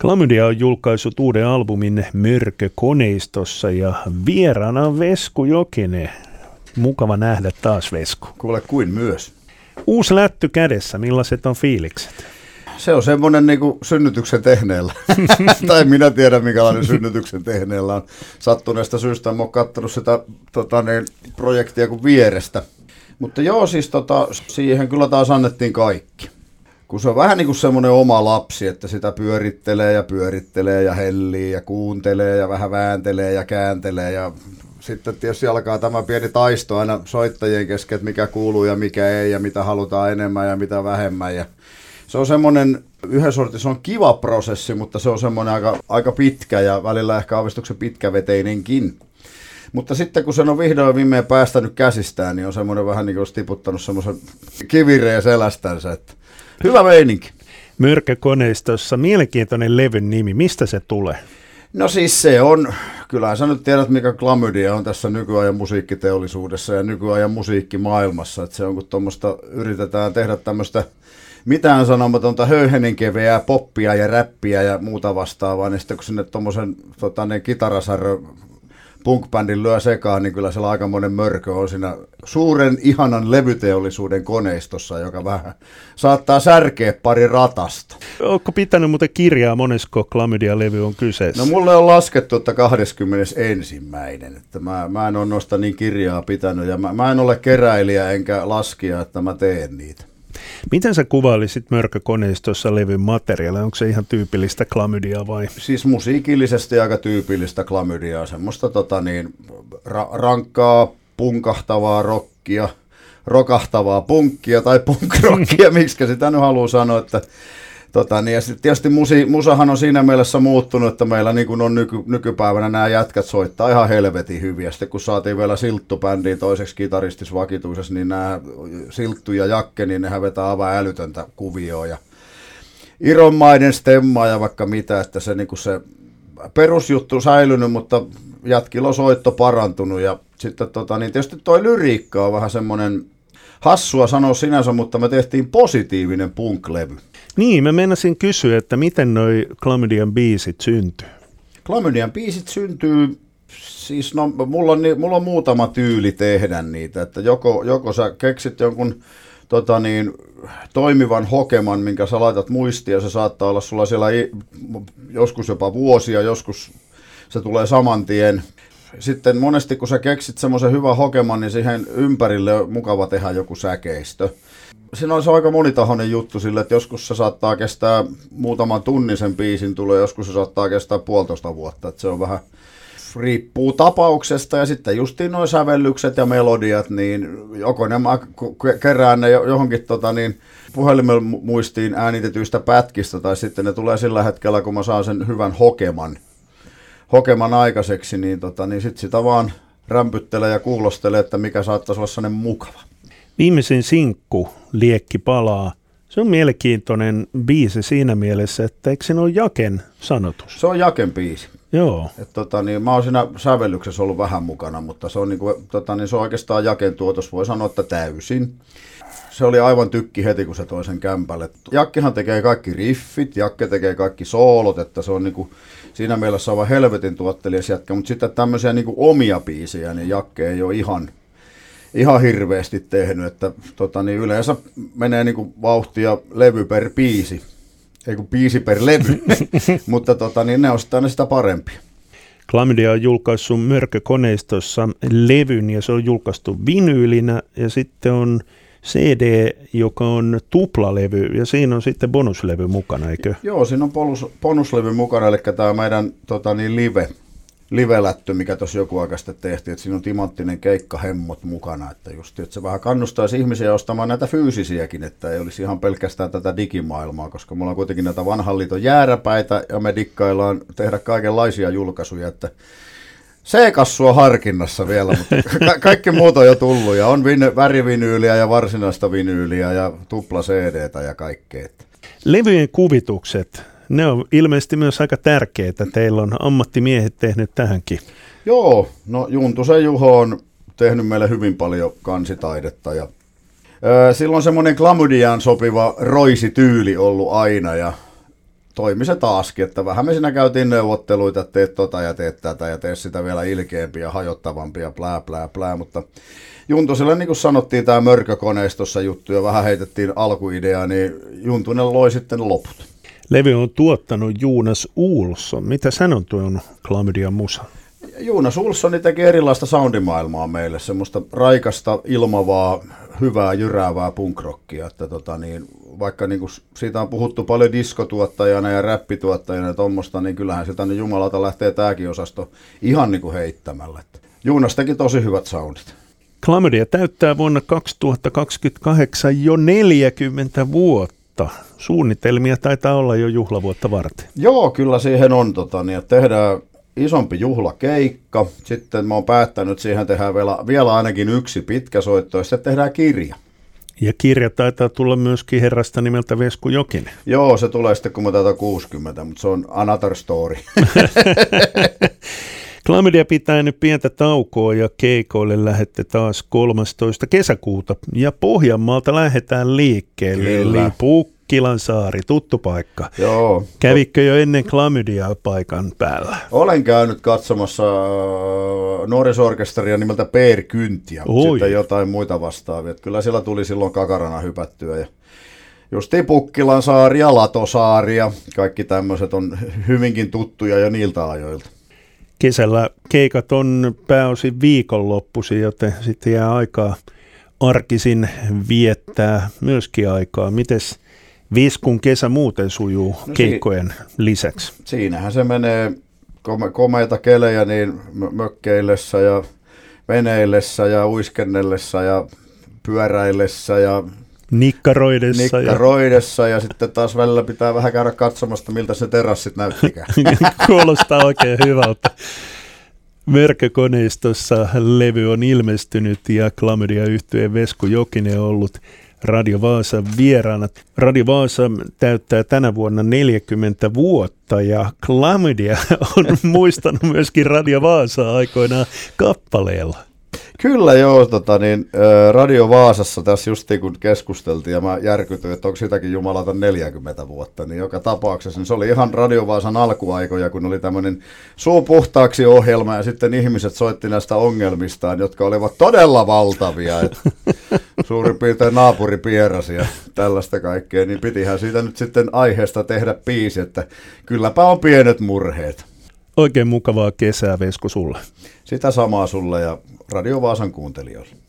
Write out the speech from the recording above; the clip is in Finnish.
Klamydia on julkaissut uuden albumin Mörkökoneistossa ja vieraana on Vesku Jokinen. Mukava nähdä taas, Vesku. Kuule, kuin myös. Uusi lätty kädessä, millaiset on fiilikset? Se on semmoinen niin kuin synnytyksen tehneellä. Tai minä tiedän, minkälainen synnytyksen tehneellä on. Sattuneesta syystä en ole katsonut sitä projektia kuin vierestä. Mutta joo, siis siihen kyllä taas annettiin kaikki. Kun se on vähän niin kuin semmoinen oma lapsi, että sitä pyörittelee ja hellii ja kuuntelee ja vähän vääntelee ja kääntelee. Ja sitten tietysti alkaa tämä pieni taisto aina soittajien kesken, että mikä kuuluu ja mikä ei ja mitä halutaan enemmän ja mitä vähemmän. Ja se on semmoinen, yhden sortin se on kiva prosessi, mutta se on semmoinen aika pitkä ja välillä ehkä aavistuksen pitkäveteinenkin. Mutta sitten kun sen on vihdoin viimein päästänyt käsistään, niin on semmoinen vähän niin kuin olisi tiputtanut semmoisen kivireen selästänsä. Että hyvä meininki. Mörkökoneistossa mielenkiintoinen levyn nimi. Mistä se tulee? No siis se on, kyllähän sä nyt tiedät mikä klamydia on tässä nykyajan musiikkiteollisuudessa ja nykyajan musiikkimaailmassa. Että se on kun tuommoista yritetään tehdä tämmöistä mitään sanomatonta höyhenenkeveää poppia ja räppiä ja muuta vastaavaa, niin sitten kun sinne tuommoisen kitarasarro punk-bändin lyö sekaan, niin kyllä siellä aikamoinen mörkö on siinä suuren ihanan levyteollisuuden koneistossa, joka vähän saattaa särkeä pari ratasta. Oletko pitänyt muuten kirjaa, monesko Klamydia-levy on kyseessä? No mulle on laskettu, että 21. Että mä en ole noista niin kirjaa pitänyt ja mä en ole keräilijä enkä laskija, että mä teen niitä. Miten sä kuvailisit Mörkökoneistossa levyn materiaalia? Onko se ihan tyypillistä klamydiaa vai? Siis musiikillisesti aika tyypillistä klamydiaa, semmoista rankkaa, punkahtavaa rockia, rokahtavaa punkkia tai punkrockia, miksi sitä nyt haluaa sanoa, että ja sitten tietysti musahan on siinä mielessä muuttunut, että meillä niin kuin on nykypäivänä nämä jätkät soittaa ihan helvetin hyvin. Ja sitten kun saatiin vielä Silttu-bändiin toiseksi kitaristis vakituisessa, niin nämä Silttu ja Jakke, niin nehän vetää aivan älytöntä kuvioa. Ja Ironmaiden stemmaa ja vaikka mitä, että se, niin kuin se perusjuttu säilynyt, mutta jätkillä on soitto parantunut. Ja sitten niin tietysti toi lyriikka on vähän semmoinen hassua sanoa sinänsä, mutta me tehtiin positiivinen punk-levy. Niin, mä meinasin kysyä, että miten noi Klamydian biisit syntyy? Klamydian biisit syntyy, siis no, mulla on muutama tyyli tehdä niitä, että joko sä keksit jonkun toimivan hokeman, minkä sä laitat muistiin, ja se saattaa olla sulla siellä joskus jopa vuosia, joskus se tulee saman tien. Sitten monesti kun sä keksit semmoisen hyvän hokeman, niin siihen ympärille on mukava tehdä joku säkeistö. Siinä on se aika monitahoinen juttu sille, että joskus se saattaa kestää muutaman tunnin sen biisin tulee, joskus se saattaa kestää 1,5 vuotta. Että se on vähän, riippuu tapauksesta ja sitten justiin nuo sävellykset ja melodiat, niin joko ne kerään ne johonkin puhelimen muistiin äänitetyistä pätkistä tai sitten ne tulee sillä hetkellä, kun mä saan sen hyvän hokeman aikaiseksi, niin sitten sitä vaan rämpyttelee ja kuulostelee, että mikä saattaisi olla sellainen mukava. Viimeisin sinkku, Liekki palaa. Se on mielenkiintoinen biisi siinä mielessä, että eikö siinä ole Jaken sanotus? Se on Jaken biisi. Joo. Mä oon siinä sävellyksessä ollut vähän mukana, mutta se on, se on oikeastaan Jaken tuotos, voi sanoa, että täysin. Se oli aivan tykki heti, kun se toi sen kämpälle. Jakkehan tekee kaikki riffit, Jakke tekee kaikki soolot, että se on siinä mielessä aivan helvetin tuottelias jätkä, mutta sitten tämmöisiä omia biisejä, niin Jakke ei ole ihan hirveästi tehnyt, että yleensä menee vauhtia levy per biisi, ei kun biisi per levy, mutta ne on sitten sitä parempia. Klamydia on julkaissut Mörkökoneistossa levyn ja se on julkaistu vinyylinä ja sitten on CD, joka on tuplalevy ja siinä on sitten bonuslevy mukana, eikö? Joo, siinä on bonuslevy mukana, eli tämä meidän livelätty, mikä tuossa joku aika sitten tehtiin, että siinä on timanttinen keikkahemmot mukana, että just, että se vähän kannustaisi ihmisiä ostamaan näitä fyysisiäkin, että ei olisi ihan pelkästään tätä digimaailmaa, koska mulla on kuitenkin näitä vanhan liiton jääräpäitä ja me dikkaillaan tehdä kaikenlaisia julkaisuja, että C-kassu on harkinnassa vielä, mutta kaikki muut on jo tullut ja on värivinyyliä ja varsinaista vinyyliä ja tupla CDtä ja kaikkea. Levyjen kuvitukset. Ne on ilmeisesti myös aika tärkeitä. Teillä on ammattimiehet tehnyt tähänkin. Joo, no Juntusen Juho on tehnyt meille hyvin paljon kansitaidetta. Ja, silloin semmoinen klamydiaan sopiva roisityyli ollut aina. Ja toimi se taaskin, että vähän me siinä käytiin neuvotteluita, että teet tota ja teet tätä ja tee sitä vielä ilkeämpiä ja hajottavampia, plää, plää, plää, mutta Juntoselle, niin kuin sanottiin, tämä mörkökoneistossa juttu ja vähän heitettiin alkuidea, niin Juntunen loi sitten loput. Levy on tuottanut Jonas Olsson. Mitä hän on tuonut Klamydian musa? Jonas Olsson teki erilaista soundimaailmaa meille, semmoista raikasta, ilmavaa, hyvää, jyräävää punkrockia, että vaikka niin kuin siitä on puhuttu paljon diskotuottajana ja räppituottajana ja tuommoista, niin kyllähän sieltä nyt jumalalta lähtee tämäkin osasto ihan niin kuin heittämällä. Jonas teki tosi hyvät soundit. Klamydia täyttää vuonna 2028 jo 40 vuotta. Suunnitelmia taitaa olla jo juhlavuotta varten. Joo, kyllä siihen on, että tehdään isompi juhlakeikka. Sitten mä oon päättänyt, että siihen tehdään vielä ainakin yksi pitkä soitto ja sitten tehdään kirja. Ja kirja taitaa tulla myöskin herrasta nimeltä Vesku Jokinen. Joo, se tulee sitten kun mä tätä 60, mutta se on another story. Klamydia pitää nyt pientä taukoa ja keikoille lähette taas 13. kesäkuuta. Ja Pohjanmaalta lähdetään liikkeelle. Kyllä. Eli Pukkilansaari, tuttu paikka. Joo. Kävikö jo ennen Klamydiaa paikan päällä? Olen käynyt katsomassa nuoriso-orkesteria nimeltä Per Kynt ja sitten jotain muita vastaavia. Kyllä siellä tuli silloin kakarana hypättyä ja justiin Pukkilansaari ja Latosaari ja kaikki tämmöiset on hyvinkin tuttuja jo niiltä ajoilta. Kesällä keikat on pääosin viikonloppuisin, joten sitten jää aikaa arkisin viettää myöskin aikaa. Mites Viskun kesä muuten sujuu keikkojen lisäksi? Siinähän se menee komeita kelejä niin mökkeillessä ja veneillessä ja uiskennellessa ja pyöräillessä ja Nikkaroidessa ja sitten taas välillä pitää vähän käydä katsomasta, miltä se terassit näyttikään. Kuulostaa oikein hyvältä. Mörkökoneistossa levy on ilmestynyt ja Klamydia-yhtyeen Vesku Jokinen on ollut Radio Vaasan vieraana. Radio Vaasa täyttää tänä vuonna 40 vuotta ja Klamydia on muistanut myöskin Radio Vaasaa aikoinaan kappaleella. Kyllä joo, Radio Vaasassa tässä justiin kun keskusteltiin ja mä järkytyin, että onko sitäkin jumalata 40 vuotta, niin joka tapauksessa niin se oli ihan Radio Vaasan alkuaikoja, kun oli tämmöinen Suu puhtaaksi -ohjelma ja sitten ihmiset soitti näistä ongelmistaan, jotka olivat todella valtavia, että suurin piirtein naapuri pierasi ja tällaista kaikkea, niin pitihän siitä nyt sitten aiheesta tehdä biisi, että kylläpä on pienet murheet. Oikein mukavaa kesää, Vesku, sulle. Sitä samaa sulle ja Radio Vaasan kuuntelijoille.